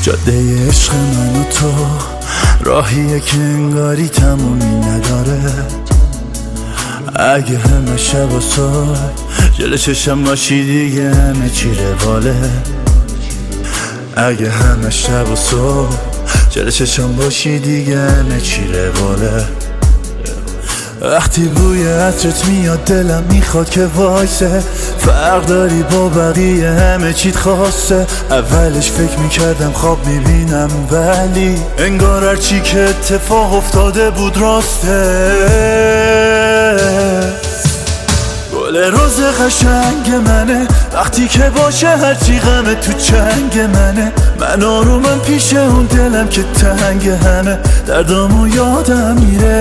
جاده عشق من و تو راهیه که انگاری تمومی نداره. اگه همه شب و صبح جلو چشم باشی دیگه همه چی رواله. اگه همه شب و صبح جلو چشم باشی دیگه همه چی رواله. وقتی بوی عطرت میاد دلم میخواد که وایسه. فرق داری با بقیه همه چیت خاصه. اولش فکر میکردم خواب میبینم ولی انگار هرچی که اتفاق افتاده بود راسته. گل روز قشنگ منه وقتی که باشه هرچی غمه تو چنگ منه. من آرومم پیش اون دلم که تنگ همه دردامو یادم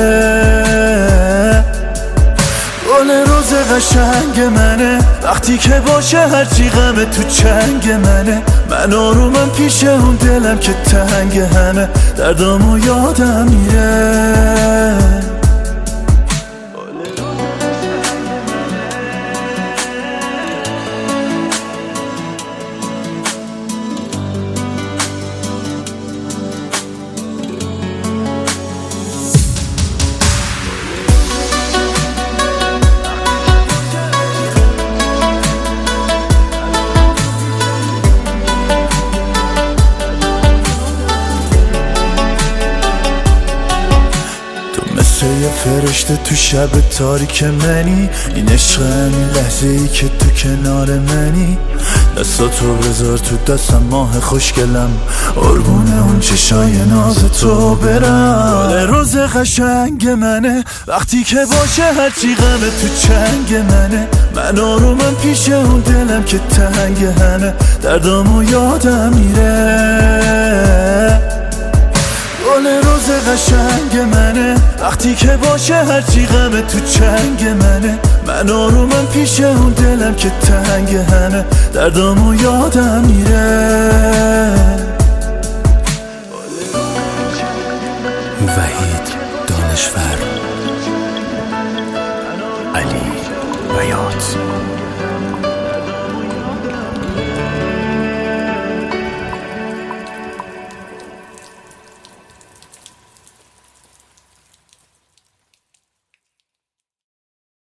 میره. گل روز قشنگ منه وقتی که باشه هرچی غمه تو چنگ منه. من آرومم پیش اون دلم که تنگ همه دردامو یادم میره. یه فرشته تو شب تاریک منی. این عشق همین لحظه ای که تو کنار منی. دستاتو بذار تو دستم ماه خوشگلم قربونه اون چشای ناز تو برم. گل روز قشنگ منه وقتی که باشه هرچی غمه تو چنگ منه. من آرومم پیش اون دلم که تنگ همه دردامو یادم میره. گل روز قشنگ منه وقتی که باشه هرچی غمه تو چنگ منه. من آرومم پیش اون دلم که تنگ همه دردامو یادم میره. وحید دانشور، علی بیات.